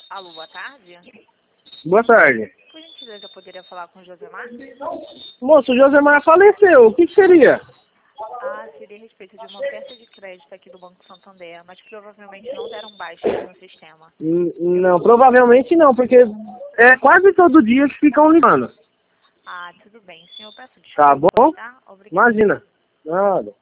Alô, boa tarde. Boa tarde. Por gentileza, eu poderia falar com o Josemar? Moço, o Josemar faleceu. O que seria? Ah, seria a respeito de uma oferta de crédito aqui do Banco Santander, mas provavelmente não deram baixa no sistema. Não, provavelmente não, porque é quase todo dia eles ficam ligando. Ah, tudo bem. Senhor, peço Tá desculpa, bom? tá? Obrigada. Imagina. Nada.